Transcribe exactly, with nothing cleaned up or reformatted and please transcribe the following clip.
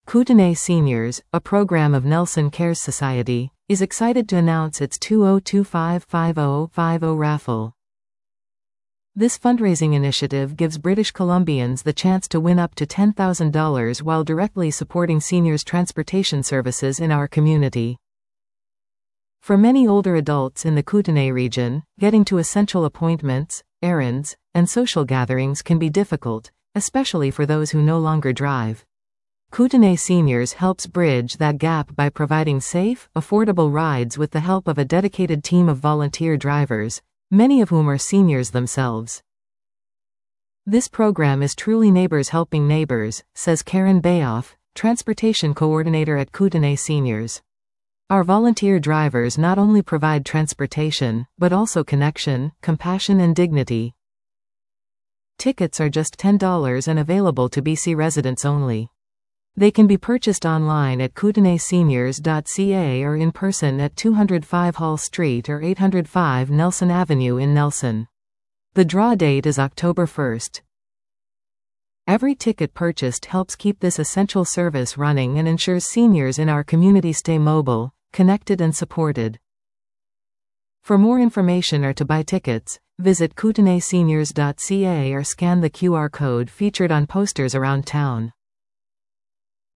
Kootenay Seniors, a program of Nelson Cares Society, is excited to announce its two oh two five five oh five oh raffle. This fundraising initiative gives British Columbians the chance to win up to ten thousand dollars while directly supporting seniors' transportation services in our community. For many older adults in the Kootenay region, getting to essential appointments, errands, and social gatherings can be difficult, especially for those who no longer drive. Kootenay Seniors helps bridge that gap by providing safe, affordable rides with the help of a dedicated team of volunteer drivers, many of whom are seniors themselves. This program is truly neighbors helping neighbors, says Karen Bayoff, transportation coordinator at Kootenay Seniors. Our volunteer drivers not only provide transportation, but also connection, compassion and dignity. Tickets are just ten dollars and available to B C residents only. They can be purchased online at kootenay seniors dot c a or in person at two oh five Hall Street or eight oh five Nelson Avenue in Nelson. The draw date is October first. Every ticket purchased helps keep this essential service running and ensures seniors in our community stay mobile, connected and supported. For more information or to buy tickets, visit kootenay seniors dot c a or scan the Q R code featured on posters around town.